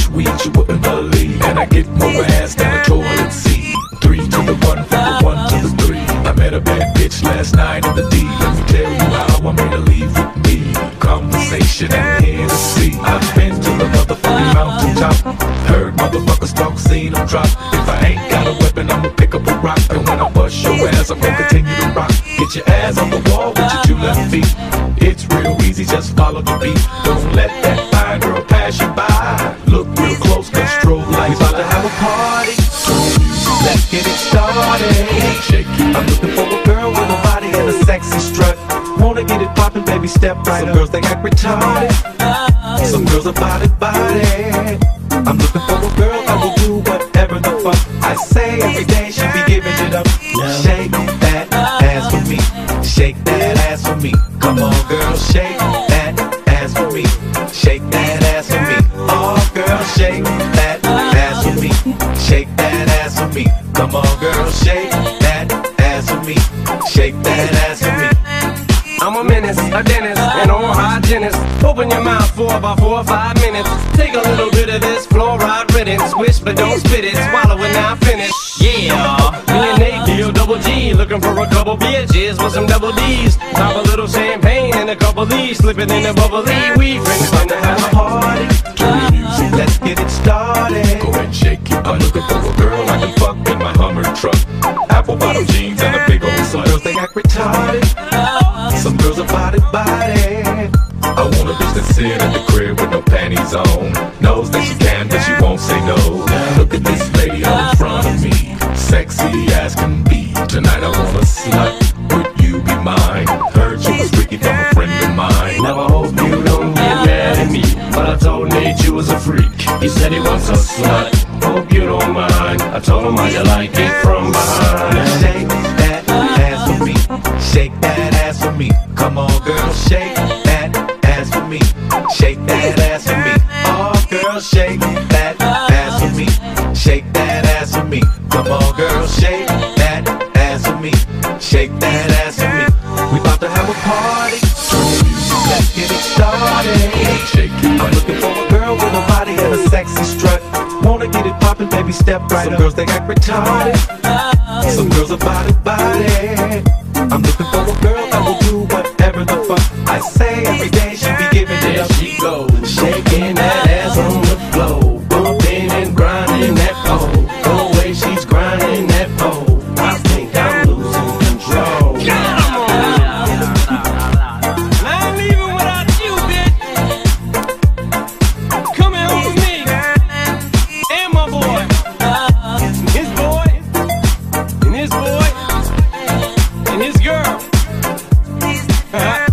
weed you wouldn't believe. And I get more ass than a toilet seat. 3 to the 1, from the 1 to the 3. I met a bad bitch last night in the D. Let me tell you how I made her leave with me. Conversation and Hennessy. I've been to the motherfucking mountaintop. Heard motherfuckers talk, seen them drop. If I ain't got a weapon, I'ma pick up a rock. And when I bust your ass, I'm gonna continue to rock. Get your ass on the wall with your 2 left feet. It's real easy, just follow the beat. Don't let that fine girl pass you by. Look real close, cause strobe lights. We about to have a party. Let's get it started. Shake it. I'm looking for a girl with a body and a sexy strut. Wanna get it poppin', baby, step right up. Some girls, they act retarded. Some girls are body. I'm looking for a girl that will do whatever the fuck I say. Every day she be giving it up. Shake that ass for me. Shake that ass for me. Come on, girl, shake that ass for me. Shake that ass for me. Oh, girl, shake that ass for me. Shake that ass for me. Come on, girl, shake that ass for me. Shake that ass for me. I'm a menace, a dentist, an oral hygienist. Open your mouth for about 4 or 5 minutes. Take a little bit of this fluoride riddance. Swish but don't spit it, swallow it now finish. Yeah, me and Nate deal double G. Looking for a couple bitches with some double D's. Pop a little champagne and a couple D's. Slipping in the bubbly, we friends Time to have a party. Turn the music, let's get it started. go ahead and shake it. I'm looking for a girl I can fuck in my Hummer truck. Apple bottom jeans and a big old Some slut. girls they act retarded. Some girls are body. I want a bitch that sit at the crib with no panties on. Knows that she can, but she won't say no. Look at this lady all in front of me, sexy as can be. Tonight I want a slut, would you be mine? Heard you was freaky from a friend of mine. Now I hope you don't get mad at me, but I told Nate you was a freak. He said he wants a slut. Hope you don't mind. I told him how you like it from behind. Shake that ass for me. Shake that ass for me. Come on, girl, shake that ass for me. Shake that ass for me. Oh, girl, shake that ass for me. Shake that ass for me. Come on, girl, shake that ass for me. Shake that ass for me. We about to have a party. Let's get it started. Shake it. I'm looking for a girl with a body and a sexy strut. Wanna get it poppin', baby, step right up. Some girls, they act retarded. Some girls are body. I'm looking for a girl that will do whatever the fuck I say. Every day she be giving it There up. she goes, shaking that ass on the floor, bumping and grinding that pole. The way she's grinding that pole, I think I'm losing control. Come on! I ain't leaving without you, bitch. Come here home with me, and my boy, and his boy, and his boy, and his girl.